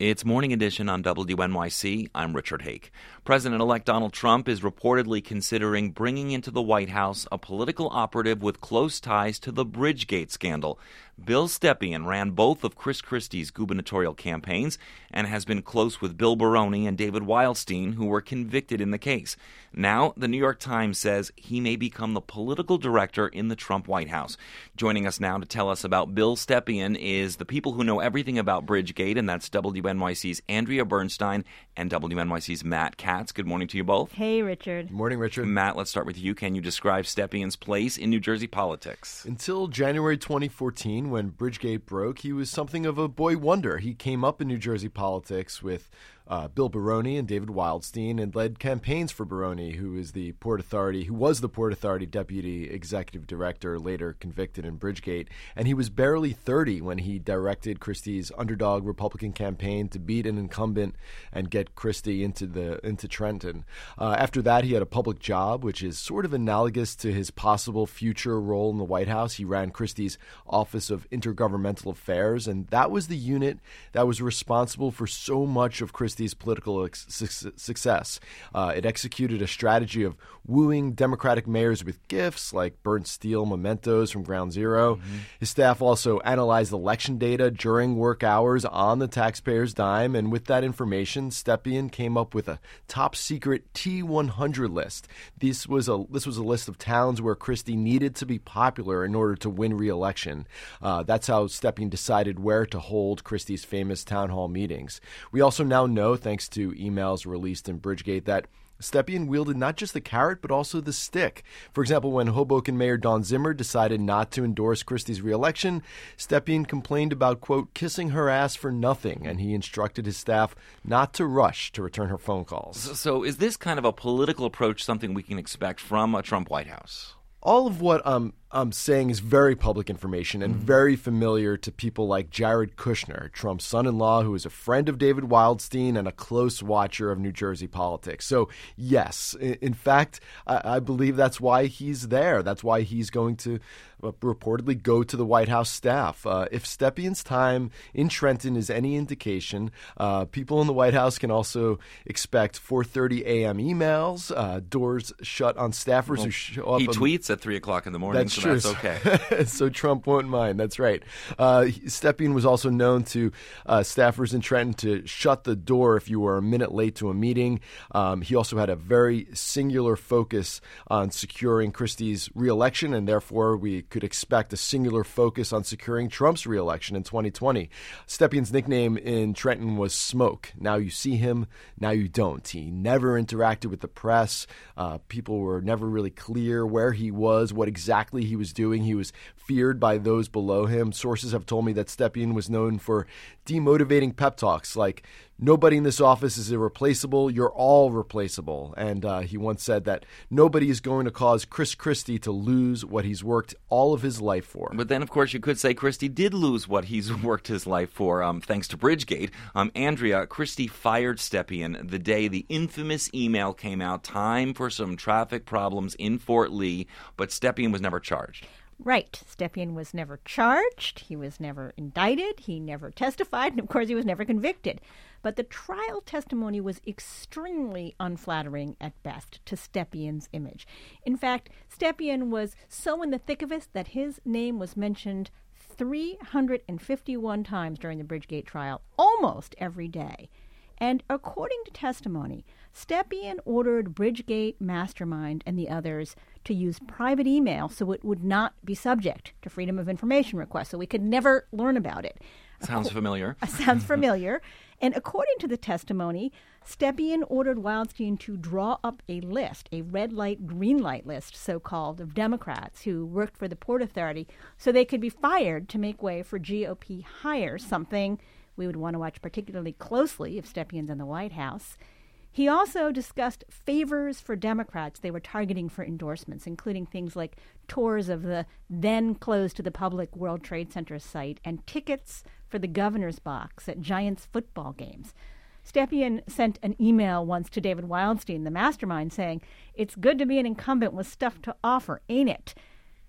It's Morning Edition on WNYC. I'm Richard Hake. President-elect Donald Trump is reportedly considering bringing into the White House a political operative with close ties to the Bridgegate scandal. Bill Stepien ran both of Chris Christie's gubernatorial campaigns and has been close with Bill Baroni and David Wildstein, who were convicted in the case. Now, the New York Times says he may become the political director in the Trump White House. Joining us now to tell us about Bill Stepien is the people who know everything about Bridgegate, and that's WNYC's Andrea Bernstein and WNYC's Matt Katz. Good morning to you both. Hey, Richard. Good morning, Richard. Matt, let's start with you. Can you describe Stepien's place in New Jersey politics? Until January 2014, when Bridgegate broke, he was something of a boy wonder. He came up in New Jersey politics with Bill Baroni and David Wildstein, and led campaigns for Baroni, who was the Port Authority Deputy Executive Director, later convicted in Bridgegate. And he was barely 30 when he directed Christie's underdog Republican campaign to beat an incumbent and get Christie into Trenton. After that, he had a public job, which is sort of analogous to his possible future role in the White House. He ran Christie's Office of Intergovernmental Affairs, and that was the unit that was responsible for so much of Christie's political success. It executed a strategy of wooing Democratic mayors with gifts like burnt steel mementos from Ground Zero. Mm-hmm. His staff also analyzed election data during work hours on the taxpayer's dime, and with that information, Stepien came up with a top-secret T100 list. This was a list of towns where Christie needed to be popular in order to win re-election. That's how Stepien decided where to hold Christie's famous town hall meetings. We also now know, thanks to emails released in Bridgegate, that Stepien wielded not just the carrot, but also the stick. For example, when Hoboken Mayor Dawn Zimmer decided not to endorse Christie's re-election, Stepien complained about, quote, kissing her ass for nothing, and he instructed his staff not to rush to return her phone calls. So is this kind of a political approach something we can expect from a Trump White House? All of what I'm saying is very public information and very familiar to people like Jared Kushner, Trump's son-in-law, who is a friend of David Wildstein and a close watcher of New Jersey politics. So, yes, in fact, I believe that's why he's there. That's why he's going to reportedly go to the White House staff. If Stepien's time in Trenton is any indication, people in the White House can also expect 4:30 a.m. emails, doors shut on staffers who show up. He tweets at 3 o'clock in the morning. That's true. That's okay. So Trump won't mind. That's right. Stepien was also known to staffers in Trenton to shut the door if you were a minute late to a meeting. He also had a very singular focus on securing Christie's re-election, and therefore we could expect a singular focus on securing Trump's re-election in 2020. Stepien's nickname in Trenton was Smoke. Now you see him, now you don't. He never interacted with the press. People were never really clear where he was, what exactly he was doing. He was feared by those below him. Sources have told me that Stepien was known for demotivating pep talks like, nobody in this office is irreplaceable, you're all replaceable. And he once said that nobody is going to cause Chris Christie to lose what he's worked all of his life for. But then, of course, you could say Christie did lose what he's worked his life for, thanks to Bridgegate. Andrea, Christie fired Stepien the day the infamous email came out, time for some traffic problems in Fort Lee, but Stepien was never charged. Right. Stepien was never charged. He was never indicted. He never testified. And, of course, he was never convicted. But the trial testimony was extremely unflattering at best to Stepien's image. In fact, Stepien was so in the thick of it that his name was mentioned 351 times during the Bridgegate trial, almost every day. And according to testimony, Stepien ordered Bridgegate Mastermind and the others to use private email so it would not be subject to Freedom of Information requests, so we could never learn about it. Sounds familiar. Sounds familiar. And according to the testimony, Stepien ordered Wildstein to draw up a list, a red light, green light list, so-called, of Democrats who worked for the Port Authority so they could be fired to make way for GOP hires, something we would want to watch particularly closely if Stepien's in the White House. He also discussed favors for Democrats they were targeting for endorsements, including things like tours of the then closed to the public World Trade Center site and tickets for the governor's box at Giants football games. Stepien sent an email once to David Wildstein, the mastermind, saying, "It's good to be an incumbent with stuff to offer, ain't it?"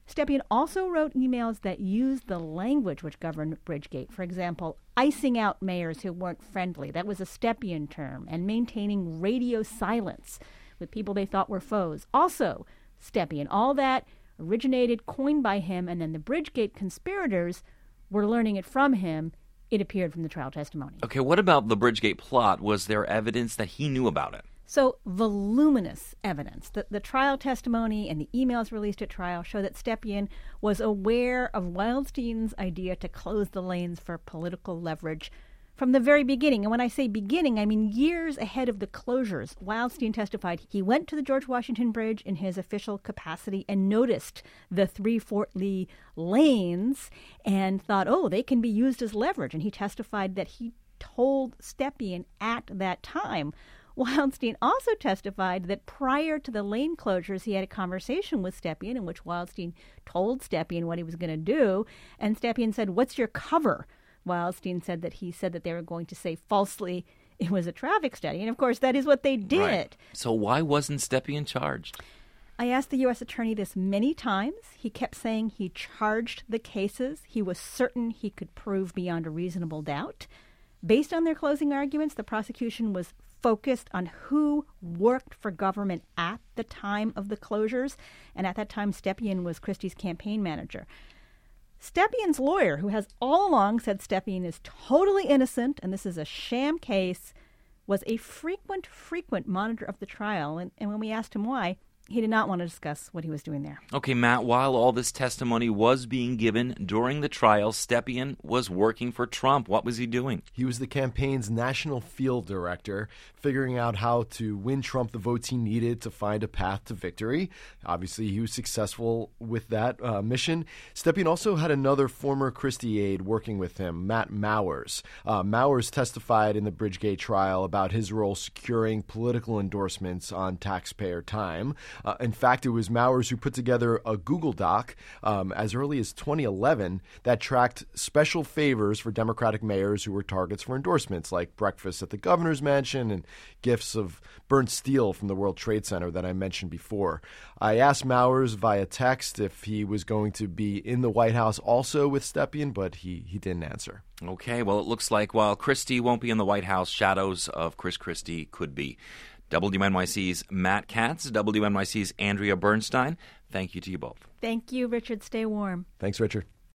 Stepien also wrote emails that used the language which governed Bridgegate. For example, icing out mayors who weren't friendly. That was a Stepien term. And maintaining radio silence with people they thought were foes. Also Stepien. All that originated, coined by him, and then the Bridgegate conspirators were learning it from him. It appeared from the trial testimony. Okay, what about the Bridgegate plot? Was there evidence that he knew about it? So voluminous evidence. The trial testimony and the emails released at trial show that Stepien was aware of Wildstein's idea to close the lanes for political leverage from the very beginning. And when I say beginning, I mean years ahead of the closures. Wildstein testified he went to the George Washington Bridge in his official capacity and noticed the 3 Fort Lee lanes and thought, oh, they can be used as leverage. And he testified that he told Stepien at that time. Wildstein also testified that prior to the lane closures, he had a conversation with Stepien in which Wildstein told Stepien what he was going to do. And Stepien said, "What's your cover?" Wildstein said that he said that they were going to say falsely it was a traffic study. And, of course, that is what they did. Right. So why wasn't Stepien charged? I asked the U.S. attorney this many times. He kept saying he charged the cases. He was certain he could prove beyond a reasonable doubt. Based on their closing arguments, the prosecution was focused on who worked for government at the time of the closures. And at that time, Stepien was Christie's campaign manager. Stepien's lawyer, who has all along said Stepien is totally innocent and this is a sham case, was a frequent monitor of the trial. And when we asked him why, he did not want to discuss what he was doing there. Okay, Matt, while all this testimony was being given during the trial, Stepien was working for Trump. What was he doing? He was the campaign's national field director, figuring out how to win Trump the votes he needed to find a path to victory. Obviously, he was successful with that mission. Stepien also had another former Christie aide working with him, Matt Mowers. Mowers testified in the Bridgegate trial about his role securing political endorsements on taxpayer time. In fact, it was Mowers who put together a Google Doc as early as 2011 that tracked special favors for Democratic mayors who were targets for endorsements, like breakfast at the governor's mansion and gifts of burnt steel from the World Trade Center that I mentioned before. I asked Mowers via text if he was going to be in the White House also with Stepien, but he didn't answer. Okay, well, it looks like while Christie won't be in the White House, shadows of Chris Christie could be. WNYC's Matt Katz, WNYC's Andrea Bernstein, thank you to you both. Thank you, Richard. Stay warm. Thanks, Richard.